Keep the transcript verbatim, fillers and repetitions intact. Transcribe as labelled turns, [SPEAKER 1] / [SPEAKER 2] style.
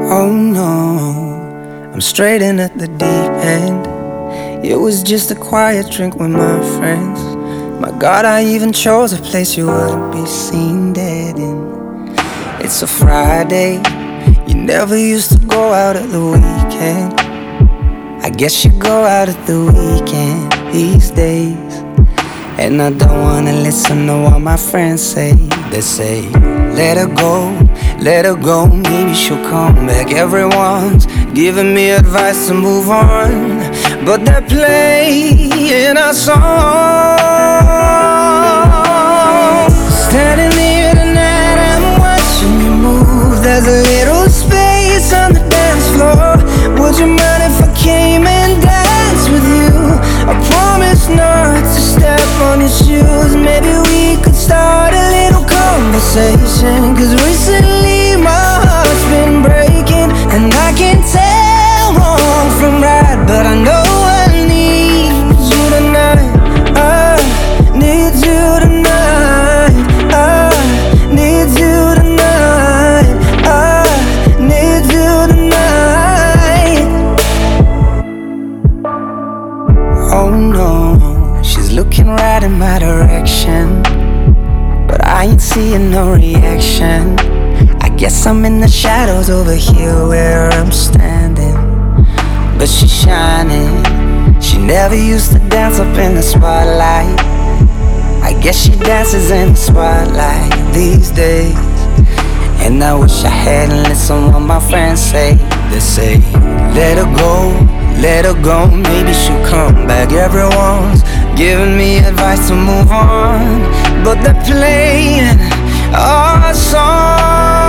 [SPEAKER 1] Oh no, I'm straight in at the deep end. It was just a quiet drink with my friends. My God, I even chose a place you wouldn't be seen dead in. It's a Friday, you never used to go out at the weekend. I guess you go out at the weekend these days. And I don't wanna listen to what my friends say. They say, let her go, let her go, maybe she'll come back. Everyone's giving me advice to move on, but they're playing our song. Standing here tonight, I'm watching you move. There's a little space on the dance floor. Would you mind if I came and danced with you? I promise not to step on your shoes. Maybe we could start a little conversation, cause recently my heart's been breaking, and I can't tell wrong from right, but I know I need you tonight. I need you tonight. I need you tonight. I need you tonight. Oh no, she's looking right in my direction, but I ain't seeing no reaction. I guess I'm in the shadows over here where I'm standing, but she's shining. She never used to dance up in the spotlight. I guess she dances in the spotlight these days. And I wish I hadn't listened what my friends say. They say, let her go, let her go, maybe she'll come back. Everyone's giving me advice to move on, but they're playing our song.